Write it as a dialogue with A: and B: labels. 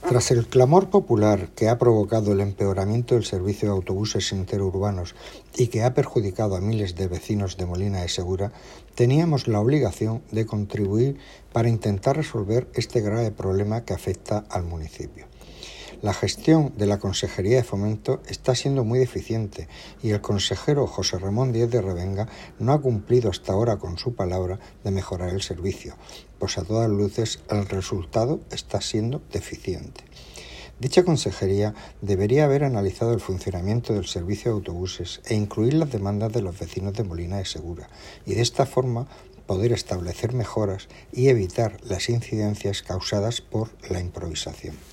A: Tras el clamor popular que ha provocado el empeoramiento del servicio de autobuses interurbanos y que ha perjudicado a miles de vecinos de Molina de Segura, teníamos la obligación de contribuir para intentar resolver este grave problema que afecta al municipio. La gestión de la Consejería de Fomento está siendo muy deficiente y el consejero José Ramón Díez de Revenga no ha cumplido hasta ahora con su palabra de mejorar el servicio, pues a todas luces el resultado está siendo deficiente. Dicha consejería debería haber analizado el funcionamiento del servicio de autobuses e incluir las demandas de los vecinos de Molina de Segura y de esta forma poder establecer mejoras y evitar las incidencias causadas por la improvisación.